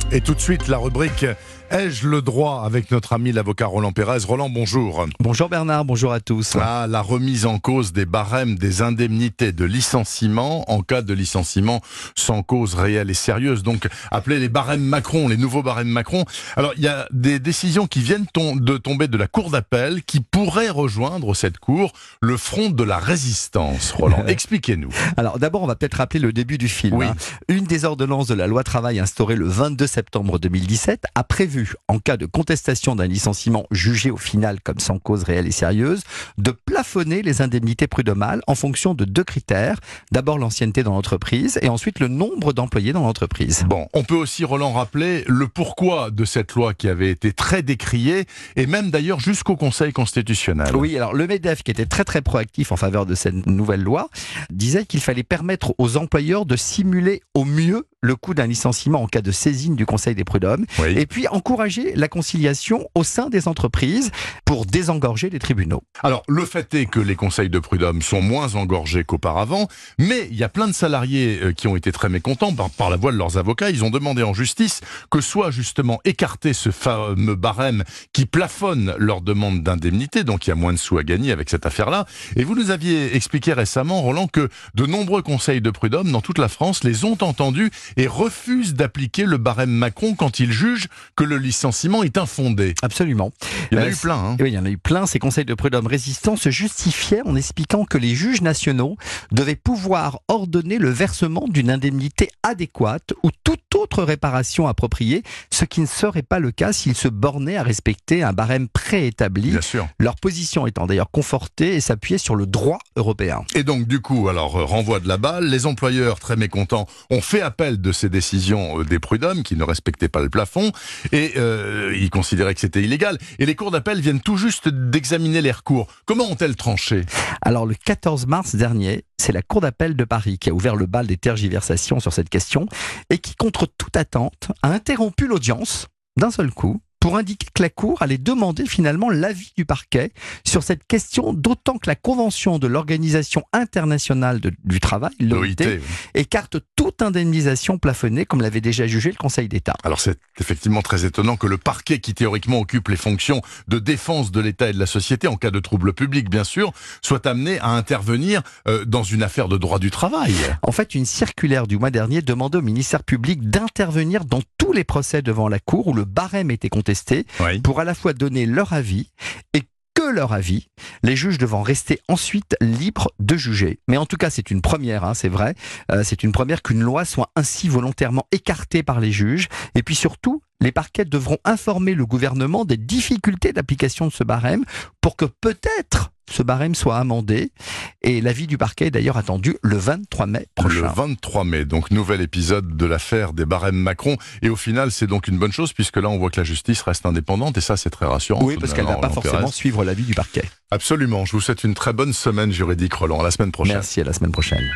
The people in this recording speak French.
Et tout de suite, la rubrique « Ai-je le droit ?» avec notre ami l'avocat Roland Pérez. Roland, bonjour. Bonjour Bernard, bonjour à tous. La remise en cause des barèmes des indemnités de licenciement en cas de licenciement sans cause réelle et sérieuse. Donc, appelés les barèmes Macron, les nouveaux barèmes Macron. Alors, il y a des décisions qui viennent de tomber de la Cour d'appel qui pourraient rejoindre cette Cour le front de la résistance. Roland, expliquez-nous. Alors, d'abord, on va peut-être rappeler le début du film. Oui. Une des ordonnances de la loi travail instaurée le 22 septembre 2017 a prévu, en cas de contestation d'un licenciement jugé au final comme sans cause réelle et sérieuse, de plafonner les indemnités prud'homales en fonction de deux critères. D'abord l'ancienneté dans l'entreprise et ensuite le nombre d'employés dans l'entreprise. Bon, on peut aussi, Roland, rappeler le pourquoi de cette loi qui avait été très décriée et même d'ailleurs jusqu'au Conseil constitutionnel. Oui, alors le MEDEF, qui était très très proactif en faveur de cette nouvelle loi, disait qu'il fallait permettre aux employeurs de simuler au mieux le coût d'un licenciement en cas de saisine du Conseil des prud'hommes, Oui. et puis encourager la conciliation au sein des entreprises pour désengorger les tribunaux. Alors, le fait est que les conseils de prud'homme sont moins engorgés qu'auparavant, mais il y a plein de salariés qui ont été très mécontents par la voix de leurs avocats. Ils ont demandé en justice que soit justement écarté ce fameux barème qui plafonne leur demande d'indemnité, donc il y a moins de sous à gagner avec cette affaire-là. Et vous nous aviez expliqué récemment, Roland, que de nombreux conseils de prud'homme dans toute la France les ont entendus et refusent d'appliquer le barème Macron quand ils jugent que le licenciement est infondé. Absolument. Il y en a eu plein, hein. Oui, il y en a eu plein. Ces conseils de prud'homme résistants se justifiaient en expliquant que les juges nationaux devaient pouvoir ordonner le versement d'une indemnité adéquate ou toute autre réparation appropriée, ce qui ne serait pas le cas s'ils se bornaient à respecter un barème préétabli. Bien sûr. Leur position étant d'ailleurs confortée et s'appuyait sur le droit européen. Et donc, du coup, alors, renvoi de la balle, les employeurs, très mécontents, ont fait appel de ces décisions des prud'hommes qui ne respectaient pas le plafond et ils considéraient que c'était illégal. Et les cours d'appel viennent tout juste d'examiner les recours. Comment ont-elles tranché ? Alors, le 14 mars dernier, c'est la Cour d'appel de Paris qui a ouvert le bal des tergiversations sur cette question et qui, contre toute attente, a interrompu l'audience d'un seul coup pour indiquer que la Cour allait demander finalement l'avis du parquet sur cette question, d'autant que la Convention de l'Organisation internationale du travail, l'OIT, oui. écarte toute indemnisation plafonnée, comme l'avait déjà jugé le Conseil d'État. Alors c'est effectivement très étonnant que le parquet, qui théoriquement occupe les fonctions de défense de l'État et de la société, en cas de trouble public bien sûr, soit amené à intervenir dans une affaire de droit du travail. En fait, une circulaire du mois dernier demandait au ministère public d'intervenir dans tous les procès devant la Cour où le barème était contesté, Oui. pour à la fois donner leur avis et que leur avis, les juges devant rester ensuite libres de juger. Mais en tout cas, c'est une première, hein, c'est vrai, c'est une première qu'une loi soit ainsi volontairement écartée par les juges. Et puis surtout, les parquets devront informer le gouvernement des difficultés d'application de ce barème pour que peut-être ce barème soit amendé. Et l'avis du parquet est d'ailleurs attendu le 23 mai prochain. Le 23 mai, donc nouvel épisode de l'affaire des barèmes Macron. Et au final, c'est donc une bonne chose, puisque là, on voit que la justice reste indépendante, et ça, c'est très rassurant. Oui, parce qu'elle ne va pas forcément suivre l'avis du parquet. Absolument. Je vous souhaite une très bonne semaine juridique, Roland. À la semaine prochaine. Merci, à la semaine prochaine.